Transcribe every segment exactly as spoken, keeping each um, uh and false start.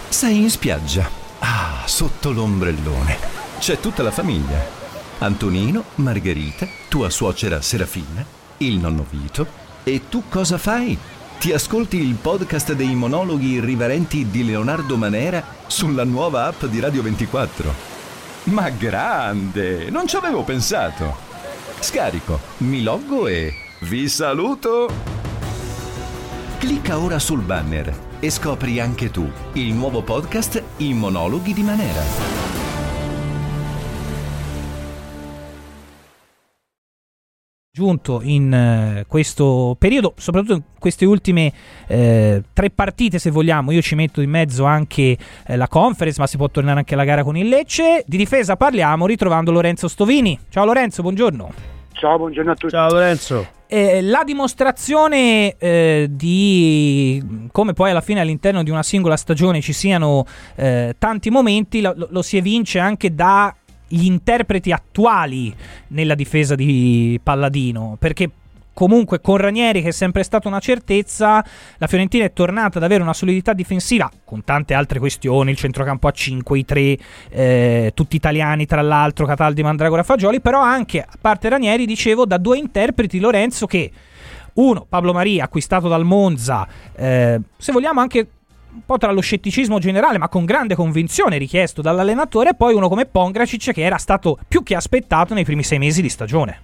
Sei in spiaggia. Ah, sotto l'ombrellone. C'è tutta la famiglia. Antonino, Margherita, tua suocera Serafina, il nonno Vito. E tu cosa fai? Ti ascolti il podcast dei monologhi irriverenti di Leonardo Manera sulla nuova app di Radio ventiquattro. Ma grande! Non ci avevo pensato. Scarico, mi loggo e vi saluto! Clicca ora sul banner e scopri anche tu il nuovo podcast I monologhi di Manera. Giunto in uh, questo periodo, soprattutto in queste ultime uh, tre partite, se vogliamo. Io ci metto in mezzo anche uh, la Conference, ma si può tornare anche alla gara con il Lecce. Di difesa parliamo ritrovando Lorenzo Stovini. Ciao Lorenzo, buongiorno. Ciao, buongiorno a tutti. Ciao Lorenzo. Eh, la dimostrazione eh, di come poi alla fine all'interno di una singola stagione ci siano eh, tanti momenti lo, lo si evince anche da gli interpreti attuali nella difesa di Palladino, perché comunque con Ranieri, che è sempre stata una certezza, la Fiorentina è tornata ad avere una solidità difensiva, con tante altre questioni, il centrocampo a cinque, i tre eh, tutti italiani tra l'altro, Cataldi, Mandragora, Fagioli, però anche, a parte Ranieri, dicevo, da due interpreti, Lorenzo, che uno, Pablo Maria, acquistato dal Monza, eh, se vogliamo anche un po' tra lo scetticismo generale, ma con grande convinzione richiesto dall'allenatore, e poi uno come Pongracic, che era stato più che aspettato nei primi sei mesi di stagione.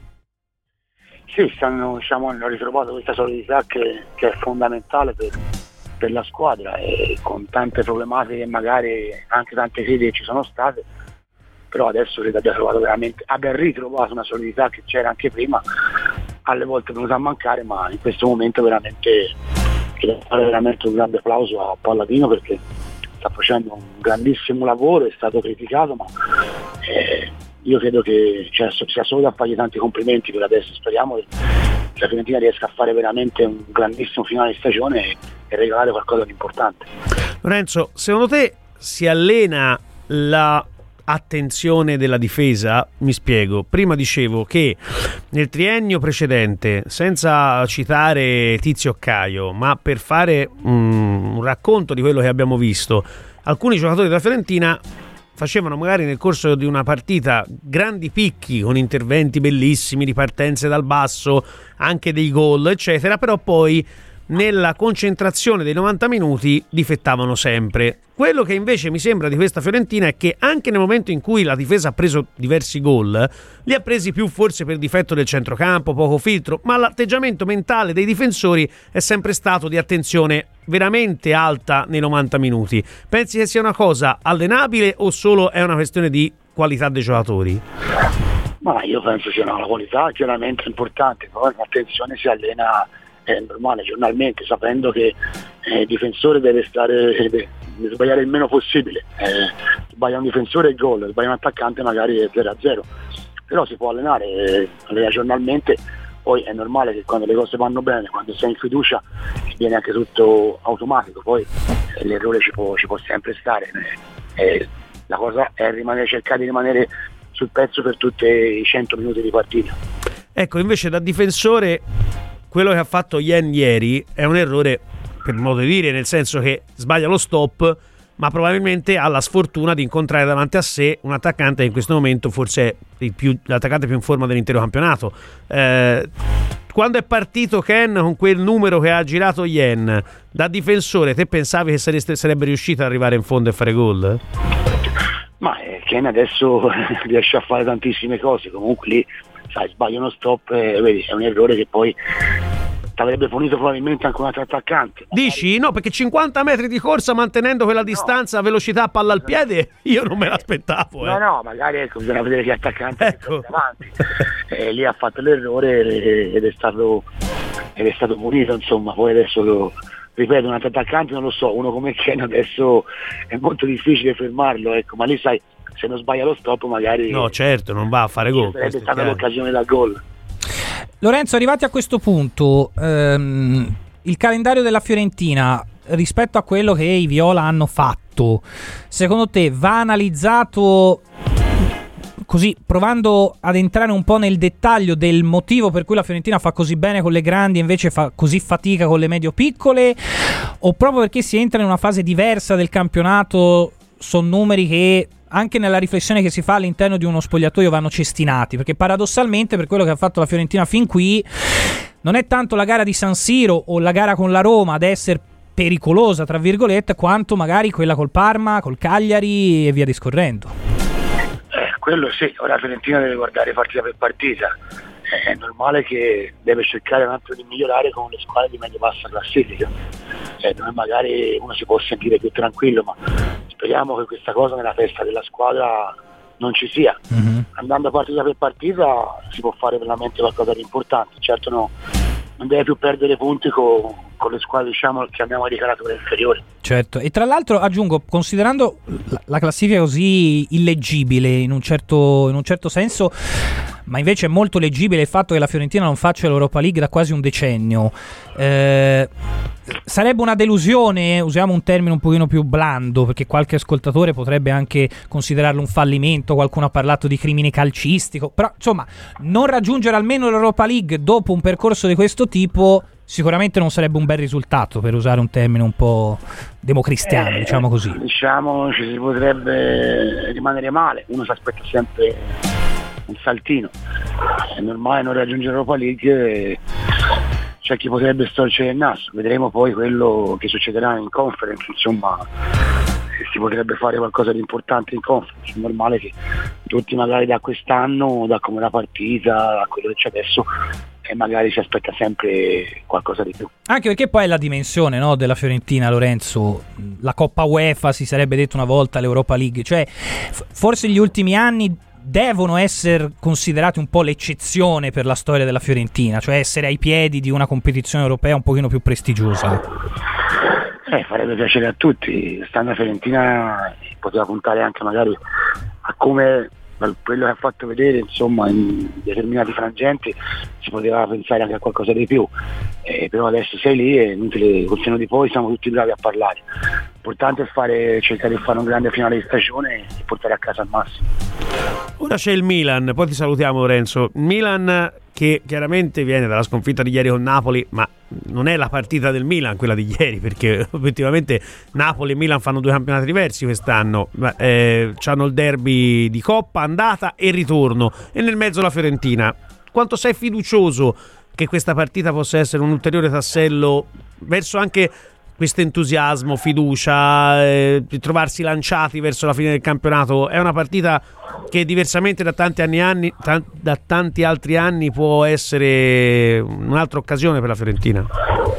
Sì, stanno, diciamo, hanno ritrovato questa solidità che, che è fondamentale per, per la squadra, e con tante problematiche, magari anche tante critiche ci sono state, però adesso credo abbia trovato veramente, abbia ritrovato una solidità che c'era anche prima, alle volte è venuta a mancare, ma in questo momento veramente devo fare veramente un grande applauso a Palladino, perché sta facendo un grandissimo lavoro, è stato criticato, ma eh, io credo che cioè, sia solo da fargli tanti complimenti per adesso. Speriamo che la Fiorentina riesca a fare veramente un grandissimo finale di stagione e, e regalare qualcosa di importante. Lorenzo, secondo te si allena la attenzione della difesa? Mi spiego. Prima dicevo che nel triennio precedente, senza citare Tizio Caio, ma per fare um, un racconto di quello che abbiamo visto, alcuni giocatori della Fiorentina facevano magari nel corso di una partita grandi picchi con interventi bellissimi, ripartenze dal basso, anche dei gol eccetera, però poi nella concentrazione dei novanta minuti difettavano sempre. Quello che invece mi sembra di questa Fiorentina è che anche nel momento in cui la difesa ha preso diversi gol, li ha presi più forse per difetto del centrocampo, poco filtro, ma l'atteggiamento mentale dei difensori è sempre stato di attenzione veramente alta nei novanta minuti. Pensi che sia una cosa allenabile o solo è una questione di qualità dei giocatori? Ma io penso sia una qualità chiaramente importante, poi l'attenzione si allena, è normale, giornalmente, sapendo che eh, il difensore deve stare deve, deve sbagliare il meno possibile. Eh, sbaglia un difensore e gol, sbaglia un attaccante magari è zero a zero, però si può allenare, eh, allena giornalmente. Poi è normale che quando le cose vanno bene, quando sei in fiducia, viene anche tutto automatico, poi eh, l'errore ci può, ci può sempre stare. Eh, eh, la cosa è rimanere, cercare di rimanere sul pezzo per tutti i cento minuti di partita. Ecco, invece da difensore quello che ha fatto Yen ieri è un errore, per modo di dire, nel senso che sbaglia lo stop, ma probabilmente ha la sfortuna di incontrare davanti a sé un attaccante che in questo momento forse è il più, l'attaccante più in forma dell'intero campionato. Eh, quando è partito Ken con quel numero che ha girato Yen, da difensore te pensavi che sareste, sarebbe riuscito ad arrivare in fondo e fare gol? Ma eh, Ken adesso riesce a fare tantissime cose, comunque lì sai, sbaglia uno stop, eh, vedi, è un errore che poi ti avrebbe fornito probabilmente anche un altro attaccante. Dici? No, perché cinquanta metri di corsa mantenendo quella distanza, no, velocità palla al piede, io non me l'aspettavo. No, eh. no, magari ecco, bisogna vedere che attaccante ecco. è davanti. E lì ha fatto l'errore ed è stato ed è stato punito, insomma. Poi adesso lo ripeto, un altro attaccante non lo so, uno come Ken adesso è molto difficile fermarlo, ecco, ma lì sai, se non sbaglia lo stop magari no, certo, non va a fare gol, sarebbe stata l'occasione da gol. Lorenzo, arrivati a questo punto, ehm, il calendario della Fiorentina rispetto a quello che i Viola hanno fatto, secondo te va analizzato così provando ad entrare un po' nel dettaglio del motivo per cui la Fiorentina fa così bene con le grandi e invece fa così fatica con le medio-piccole, o proprio perché si entra in una fase diversa del campionato, sono numeri che anche nella riflessione che si fa all'interno di uno spogliatoio vanno cestinati, perché paradossalmente per quello che ha fatto la Fiorentina fin qui non è tanto la gara di San Siro o la gara con la Roma ad essere pericolosa tra virgolette, quanto magari quella col Parma, col Cagliari e via discorrendo. Eh, quello sì, ora la Fiorentina deve guardare partita per partita, è normale che deve cercare un attimo di migliorare con le squadre di medio bassa classifica, eh, dove magari uno si può sentire più tranquillo, ma speriamo che questa cosa nella testa della squadra non ci sia. Mm-hmm. Andando partita per partita si può fare veramente qualcosa di importante, certo no, non deve più perdere punti con, con le squadre, diciamo, che abbiamo di carattere inferiore. Certo, e tra l'altro aggiungo, considerando la, la classifica così illeggibile in un certo, in un certo senso, ma invece è molto leggibile il fatto che la Fiorentina non faccia l'Europa League da quasi un decennio, eh, sarebbe una delusione, usiamo un termine un pochino più blando, perché qualche ascoltatore potrebbe anche considerarlo un fallimento, qualcuno ha parlato di crimine calcistico, però insomma non raggiungere almeno l'Europa League dopo un percorso di questo tipo sicuramente non sarebbe un bel risultato, per usare un termine un po' democristiano, eh, diciamo così. Diciamo ci si potrebbe rimanere male, uno si aspetta sempre un saltino, è normale non raggiungere l'Europa League, c'è chi potrebbe storcere il naso, vedremo poi quello che succederà in Conference, insomma si potrebbe fare qualcosa di importante in Conference, è normale che tutti magari da quest'anno, da come la partita, da quello che c'è adesso, e magari si aspetta sempre qualcosa di più. Anche perché poi è la dimensione, no, della Fiorentina, Lorenzo, la Coppa UEFA si sarebbe detto una volta, l'Europa League, cioè f- forse gli ultimi anni devono essere considerati un po' l'eccezione per la storia della Fiorentina, cioè essere ai piedi di una competizione europea un pochino più prestigiosa. Eh, farebbe piacere a tutti, stando a Fiorentina poteva puntare anche magari a come quello che ha fatto vedere, insomma, in determinati frangenti si poteva pensare anche a qualcosa di più, eh, però adesso sei lì e col senno di poi siamo tutti bravi a parlare. L'importante è fare, cercare di fare un grande finale di stagione e portare a casa al massimo. Ora c'è il Milan, poi ti salutiamo Lorenzo. Milan che chiaramente viene dalla sconfitta di ieri con Napoli, ma non è la partita del Milan quella di ieri, perché obiettivamente Napoli e Milan fanno due campionati diversi quest'anno, ma, eh, hanno il derby di Coppa, andata e ritorno, e nel mezzo la Fiorentina. Quanto sei fiducioso che questa partita possa essere un ulteriore tassello verso anche questo entusiasmo, fiducia, eh, trovarsi lanciati verso la fine del campionato? È una partita che diversamente da tanti anni, anni t- da tanti altri anni può essere un'altra occasione per la Fiorentina.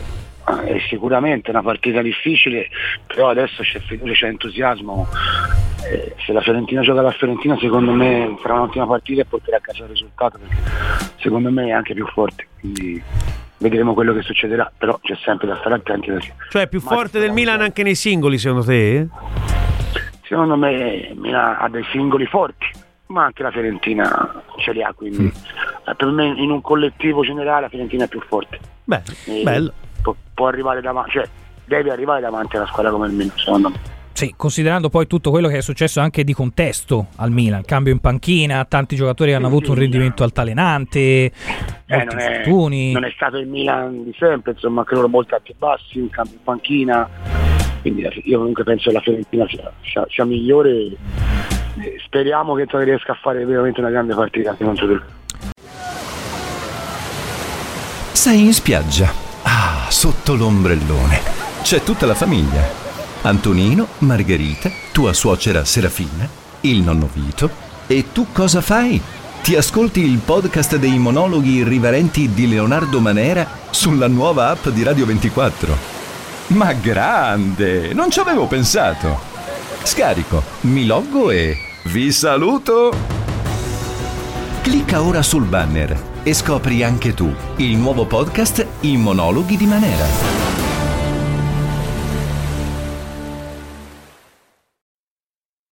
È sicuramente una partita difficile, però adesso c'è fiducia, c'è entusiasmo. Eh, se la Fiorentina gioca la Fiorentina, secondo me sarà un'ottima partita e porterà a casa il risultato, perché secondo me è anche più forte, quindi vedremo quello che succederà, però c'è sempre da stare attenti. Perché cioè è più forte del Milan anche nei singoli, secondo te? Secondo me Milan ha dei singoli forti, ma anche la Fiorentina ce li ha, quindi mm. per me in un collettivo generale la Fiorentina è più forte. Beh, e bello. Può, può arrivare davanti, cioè deve arrivare davanti a una squadra come il Milan, secondo me. Sì, considerando poi tutto quello che è successo anche di contesto al Milan, cambio in panchina, tanti giocatori che hanno avuto un rendimento altalenante, eh, molti non, è, infortuni. non è stato il Milan di sempre, insomma, anche loro molti alti e bassi, un cambio in panchina, quindi io comunque penso che la Fiorentina sia, sia, sia migliore, speriamo che riesca a fare veramente una grande partita anche contro lui. Sei in spiaggia, ah, sotto l'ombrellone, c'è tutta la famiglia. Antonino, Margherita, tua suocera Serafina, il nonno Vito. E tu cosa fai? Ti ascolti il podcast dei monologhi irriverenti di Leonardo Manera sulla nuova app di Radio ventiquattro. Ma grande! Non ci avevo pensato. Scarico, mi loggo e vi saluto! Clicca ora sul banner e scopri anche tu il nuovo podcast I monologhi di Manera.